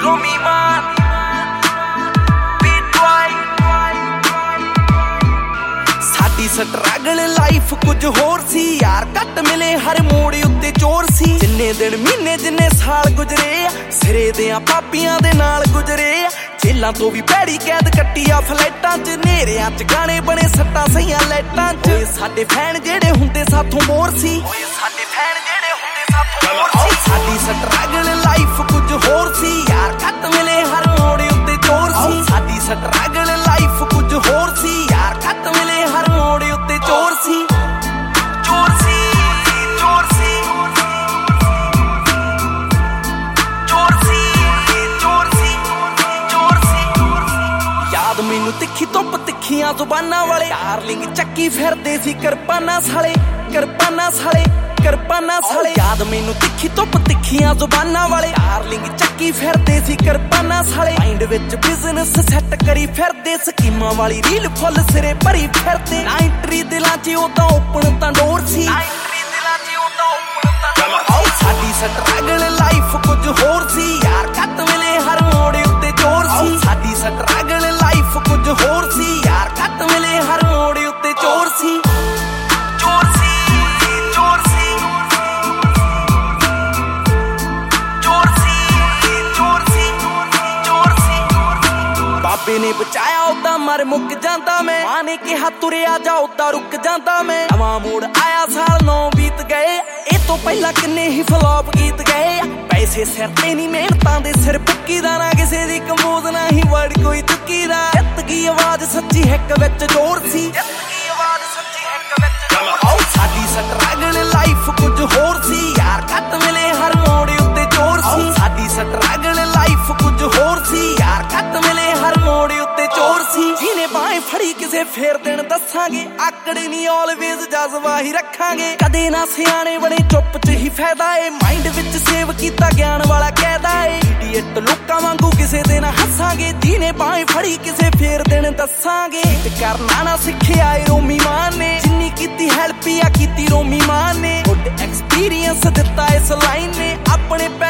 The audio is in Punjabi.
ਰੋਮੀ ਮਾਨ ਸਾਡੀ ਸਟਰਗਲ ਲਾਈਫ ਕੁਝ ਹੋਰ ਸੀ ਯਾਰ ਘੱਟ ਮਿਲੇ ਹਰ ਮੋੜ ਉੱਤੇ ਚੋਰ ਸੀ ਜਿੰਨੇ ਦਿਨ ਮਹੀਨੇ ਜਿੰਨੇ ਸਾਲ ਗੁਜ਼ਰੇ ਸਿਰੇ ਦਿਆਂ ਪਾਪੀਆਂ ਦੇ ਨਾਲ ਗੁਜ਼ਰੇ ਜੇਲਾਂ ਤੋਂ ਵੀ ਭੈੜੀ ਕੈਦ ਕੱਟੀ ਆ ਫਲੈਟਾਂ 'ਚ ਨੇਰਿਆਂ 'ਚ ਗਾਣੇ ਬਣੇ ਸੱਟਾਂ ਸਹੀਆਂ ਲਾਈਟਾਂ 'ਚ ਓਏ ਸਾਡੇ ਫੈਨ ਜਿਹੜੇ ਹੁੰਦੇ ਸਾਥੋਂ ਮੋਰ ਸੀ ਓਏ ਸਾਡੇ ਫੈਨ ਜਿਹੜੇ ਹੁੰਦੇ ਸਾਥੋਂ ਮੋਰ ਸੀ ਸਾਡੀ ਸਟਰਗਲ ਲਾਈਫ ਕੁਝ ਹੋਰ ਸੀ ਯਾਰ ਘੱਟ ਮਿਲੇ ਹਰ ਮੋੜ ਉੱਤੇ ਚੋਰ ਸੀ ਸਾਡੀ ਸਟਰਗਲ ਲਾਈਫ ਕੁਝ ਹੋਰ ਸੀ ਯਾਰ ਘੱਟ ਮਿਲੇ ਹਰ ਮੋੜ ਉੱਤੇ ਚੋਰ ਸੀ ਚੋਰ ਸੀ ਚੋਰ ਸੀ ਮੈਨੂੰ ਤਿੱਖੀ ਧੁੱਪ ਤਿੱਖੀਆਂ ਜ਼ੁਬਾਨਾਂ ਵਾਲੇ ਡਾਰਲਿੰਗ ਚੱਕੀ ਫਿਰਦੇ ਸੀ ਕਿਰਪਾਨਾਂ ਸਾਲੇ ਕਿਰਪਾਨਾਂ ਸਾਲੇ ਕਿਰਪਾਨਾਂ ਸਾਲੇ ਯਾਦ ਮੈਨੂੰ ਤਿੱਖੀ ਧੁੱਪ ਤਿੱਖੀਆਂ ਜ਼ੁਬਾਨਾਂ ਵਾਲੇ ਡਾਰਲਿੰਗ ਚੱਕੀ ਫਿਰਦੇ ਸੀ ਕਿਰਪਾਨਾਂ ਸਾਲੇ ਮਾਈਂਡ ਵਿੱਚ ਬਿਜ਼ਨਸ ਸੈੱਟ ਕਰੀ ਫਿਰਦੇ ਸਕੀਮਾਂ ਵਾਲੀ ਰੀਲ ਫੁੱਲ ਸਿਰੇ ਭਰੀ ਫਿਰਦੇ ਨਾ ਐਂਟਰੀ ਦਿਲਾਂ 'ਚ ਉਦਾਂ ਓਪਨ ਤਾਂ ਡੋਰ ਸੀ ਸਾਡੀ ਸਟਰਗਲ ਲਾਈਫ ਕੁਝ ਹੋਰ ਸੀ ਯਾਰ ਘੱਟ ਮਿਲੇ ਹਰ ਮੋੜ ਉੱਤੇ ਚੋਰ ਸੀ ਸਾਡੀ ਸਟਰਗਲ ਲਾਈਫ ਕੁਝ ਹੋਰ ਸੀ ਯਾਰ ਘੱਟ ਮਿਲੇ ਹਰ ਮੋੜ ਉੱਤੇ ਚੋਰ ਸੀ ਚੋਰ ਸੀ ਚੋਰ ਸੀ ਚੋਰ ਸੀ ਚੋਰ ਸੀ ਚੋਰ ਸੀ ਬਾਬੇ ਨੇ ਬਚਾਇਆ ਉਦਾਂ ਮਰ ਮੁੱਕ ਜਾਂਦਾ ਮੈਂ ਮਾਂ ਨੇ ਕਿਹਾ ਤੁਰਿਆ ਜਾ ਉਦਾਂ ਰੁਕ ਜਾਂਦਾ ਮੈਂ ਨਵਾਂ ਮੋੜ ਆਇਆ ਸਾਲ 9 ਬੀਤ ਗਏ ਇਹ ਤੋਂ ਪਹਿਲਾਂ ਕਿੰਨੇ ਹੀ ਫਲॉप ਗੀਤ ਗਏ ਪੈਸੇ ਸਿਰ ਤੇ ਨਹੀਂ ਮਿਹਨਤਾਂ ਦੇ ਸਿਰ ਪੁੱਕੀ ਦਾ ਨਾ ਕਿਸੇ ਦੀ ਕੰਬੋਜ਼ ਨਾ ਹੀ ਵਰਡ ਕੋਈ ਚੁੱਕੀ ਦਾ ਜਿੱਤ ਗਈ ਆਵਾਜ਼ ਸੱਚੀ ਹਿੱਕ ਵਿੱਚ ਜ਼ੋਰ ਸੀ ਜਿੱਤ ਗਈ ਆਵਾਜ਼ ਸੱਚੀ ਹਿੱਕ ਵਿੱਚ ਜ਼ੋਰ ਸਾਡੀ ਸਟਰਗਲ ਲਾਈਫ ਕੁਝ ਹੋਰ ਸੀ ਯਾਰ ਘੱਟ ਮਿਲੇ ਹਰ ਮੋੜ ਉੱਤੇ ਚੋਰ ਸੀ ਸਾਡੀ ਸਟਰਗਲ ਲਾਈਫ ਕੁਝ ਹੋਰ ਸੀ ਯਾਰ ਘੱਟ ਮਿਲੇ ਹਰ ਮੋੜ ਉੱਤੇ ਚੋਰ ਸੀ ਜਿਹਨੇ ਬਾਹ ਫੜੀ ਕਿਸੇ ਫੇਰ ਦਿਨ ਦੱਸਾਂਗੇ ਆਕੜੇ ਨਹੀਂ ਆਲਵੇਜ਼ ਜਜ਼ਬਾ ਹੀ ਰੱਖਾਂਗੇ ਕਦੇ ਨਾ ਸਿਆਣੇ ਬਣੇ ਚੁੱਪ 'ਚ ਹੀ ਫਾਇਦਾ ਏ ਮਾਈਂਡ ਵਿੱਚ ਸੇਵ ਕੀਤਾ ਗਿਆਨ ਵਾਲਾ ਕਹਿਦਾ ਏ ਇਡੀਅਟ ਲੋਕਾਂ ਵਾਂਗੂ ਕਿਸੇ ਦੇ ਨਾ ਹੱਸਾਂਗੇ ਜਿਹਨੇ ਬਾਹ ਫੜੀ ਕਿਸੇ ਫੇਰ ਦਿਨ ਦੱਸਾਂਗੇ ਤੇ ਕਰਨਾ ਨਾ ਸਿੱਖਿਆ ਏ ਰੋਮੀ ਮਾਨ ਨੇ ਜਿੰਨੀ ਕੀਤੀ ਹੈਲਪ ਆ ਕੀਤੀ ਰੋਮੀ ਮਾਨ ਨੇ ਗੁੱਡ ਐਕਸਪੀਰੀਅੰਸ ਦਿੱਤਾ ਇਸ ਲਾਈਨ ਨੇ ਆਪਣੇ